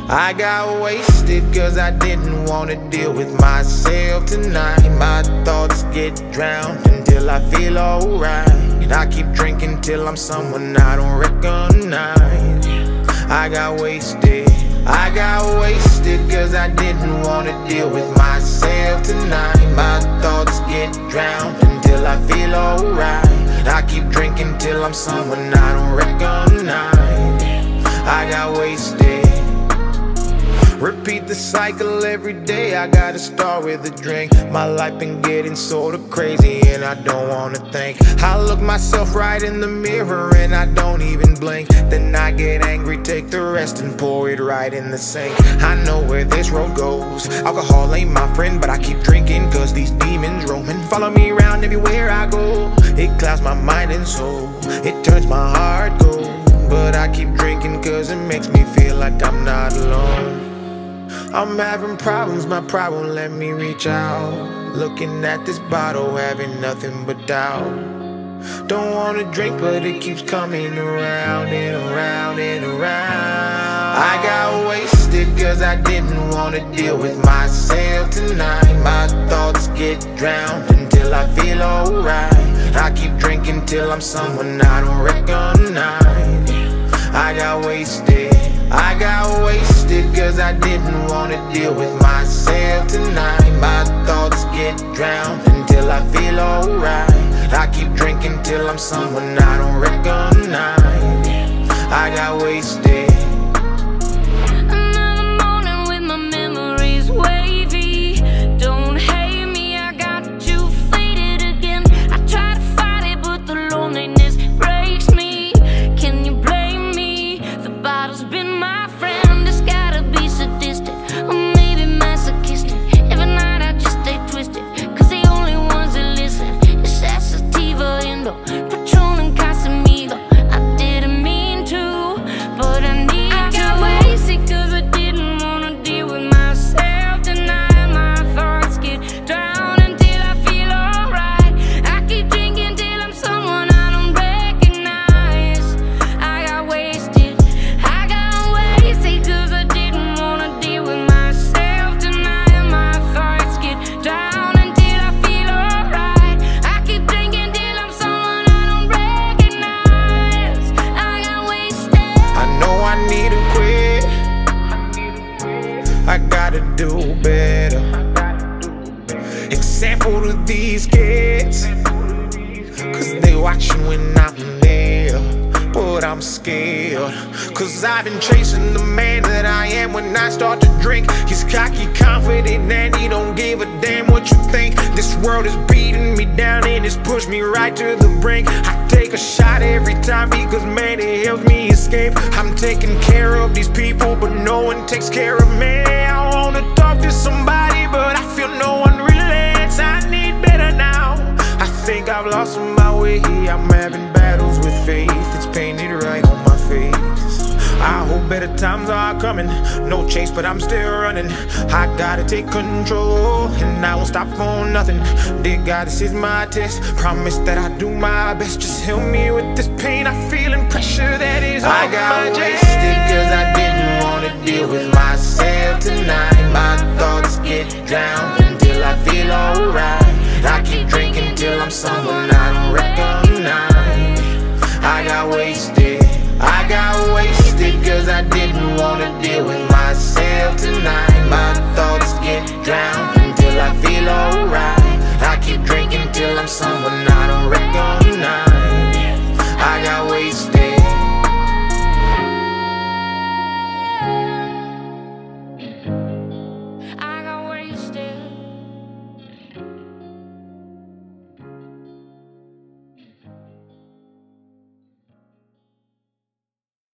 I got wasted cause I didn't wanna deal with myself tonight. My thoughts get drowned until I feel alright. And I keep drinking till I'm someone I don't recognize. I got wasted cause I didn't wanna deal with myself tonight. My thoughts get drowned until I feel alright. I keep drinking till I'm someone I don't recognize. I got wasted. Repeat the cycle every day, I gotta start with a drink. My life been getting sorta crazy and I don't wanna think. I look myself right in the mirror and I don't even blink. Then I get angry, take the rest and pour it right in the sink. I know where this road goes. Alcohol ain't my friend, but I keep drinking cause these demons roaming. Follow me around everywhere I go. It clouds my mind and soul, it turns my heart cold. But I keep drinking cause it makes me feel like I'm not alone. I'm having problems, my problem let me reach out. Looking at this bottle, having nothing but doubt. Don't wanna drink, but it keeps coming around and around and around. I got wasted cause I didn't wanna deal with myself tonight. My thoughts get drowned until I feel alright. I keep drinking till I'm someone I don't recognize. I got wasted cause I didn't wanna deal with myself tonight. My thoughts get drowned until I feel alright. I keep drinking till I'm someone I don't recognize. I got wasted. Another morning with my memories wavy. Don't hate me, I got you faded again. I try to fight it, but the loneliness breaks me. Can you blame me? The bottle's been my friend. It's gotta be sadistic, or maybe masochistic. Every night I just stay twisted, cause the only ones that listen is Sativa, Indo, Patron and Casamigo. I didn't mean to, but I need to. I got wasted cause I didn't wanna deal with myself tonight. My thoughts get drowned until I feel alright. I keep drinking till I'm someone I don't recognize. I got wasted cause I didn't wanna deal with myself tonight. My thoughts get drowned until I feel alright. I keep drinking till I'm someone I don't recognize. I got wasted. I know I need to quit, I gotta do better. Example to these kids, cause they watching when I'm there. But I'm scared, cause I've been chasing the man that I am when I start to drink. He's cocky, confident, and he don't give a damn what you think. This world is beating me down and it's pushed me right to the brink. I take a shot every time because man, it helps me escape. I'm taking care of these people, but no one takes care of me. I wanna talk to somebody, but I feel no one relates. I need better now. I think I've lost my way. I'm having battles with faith. It's painted right on my face. I hope better times are coming. No chase, but I'm still running. I gotta take control, and I won't stop for nothing. Dear God, this is my test. Promise that I do my best. Just help me with this pain I feel and pressure that is on my chest. I got wasted cause I didn't wanna deal with myself tonight. My thoughts get drowned until I feel alright. I keep drinking till I'm someone I don't recognize. I got wasted cause I didn't wanna deal with myself tonight. My thoughts get drowned until I feel alright.